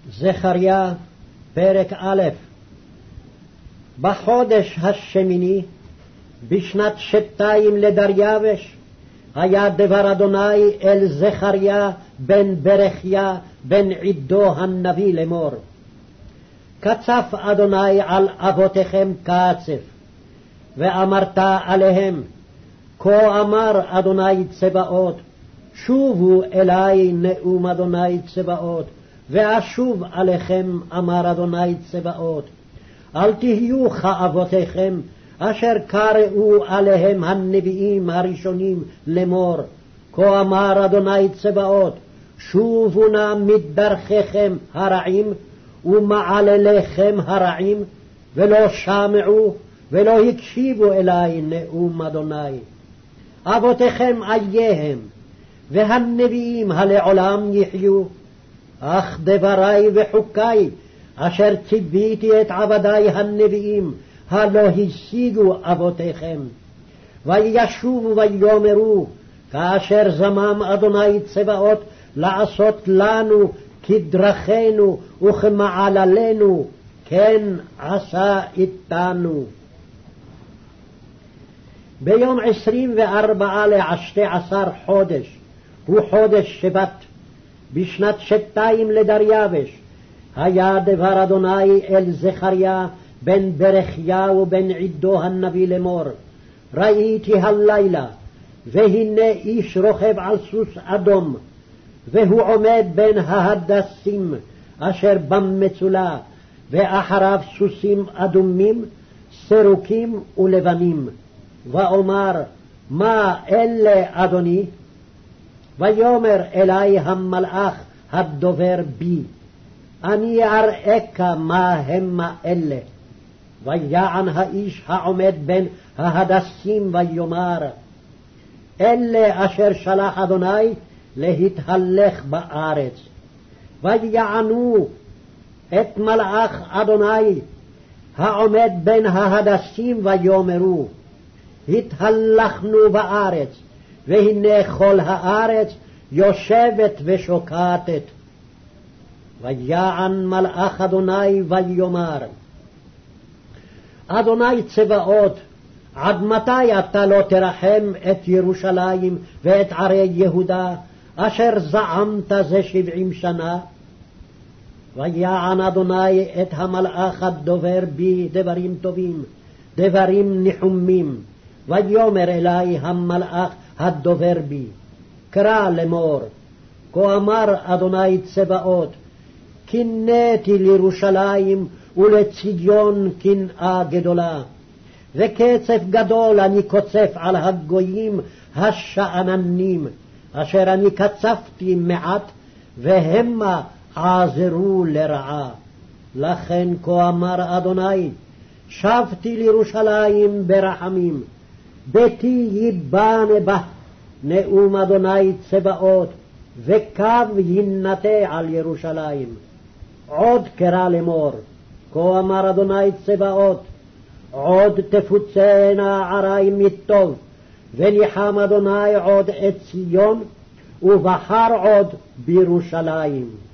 זכריה, פרק א'. בחודש השמיני, בשנת 2 לדריווש, היה דבר אדוני אל זכריה בן ברכיה בן עדו הנביא לאמור. קצף אדוני על אבותיכם קצף, ואמרת עליהם, כה אמר אדוני צבאות, שובו אלי נאום אדוני צבאות, ואשוב עליכם אמר אדוני צבאות. אל תהיו כאבותיכם, אשר קראו עליהם הנביאים הראשונים לאמור, כה אמר אדוני צבאות, שובו נא מדרכיכם הרעים ומעלליכם הרעים, ולא שמעו ולא הקשיבו אלי נאום אדוני. אבותיכם אייהם, והנביאים הלעולם יחיו, אך דברי וחוקי אשר ציוויתי את עבדי הנביאים הלא השיגו אבותיכם. וישובו ויאמרו, כאשר זמם אדוני צבאות לעשות לנו כדרכינו וכמעללינו, כן עשה איתנו. ביום 24 ל12 חודש, הוא חודש שבת, בשנת 2 לדריווש, היה דבר אדוני אל זכריה בן ברכיה ובן עדו הנביא לאמור. ראיתי הלילה, והנה איש רוכב על סוס אדום, והוא עומד בין ההדסים אשר במצולה, ואחריו סוסים אדומים, סרוקים ולבנים. ואומר, מה אלה אדוני? ויאמר אלי המלאך הדובר בי, אני אראך מה המה אלה. ויען האיש העומד בין ההדסים ויאמר, אלה אשר שלח אדוני להתהלך בארץ. ויענו את מלאך אדוני העומד בין ההדסים ויאמרו, התהלכנו בארץ, והנה כל הארץ יושבת ושוקטת. ויען מלאך אדוני ויאמר, אדוני צבאות, עד מתי אתה לא תרחם את ירושלים ואת ערי יהודה, אשר זעמת זה 70 שנה? ויען אדוני את המלאך הדובר בי דברים טובים, דברים ניחומים. ויאמר אלי המלאך הדובר בי, קרא לאמור, כה אמר אדוני צבאות, קינאתי לירושלים ולציון קנאה גדולה, וקצף גדול אני קוצף על הגויים השאננים, אשר אני קצפתי מעט, והמה עזרו לרעה. לכן כה אמר אדוני, שבתי לירושלים ברחמים, ביתי ייבנה בה, נאום אדוני צבאות, וקו יינטה על ירושלים. עוד קרא לאמור, כה אמר אדוני צבאות, עוד תפוצנה ערי מטוב, וניחם אדוני עוד את ציון, ובחר עוד בירושלים.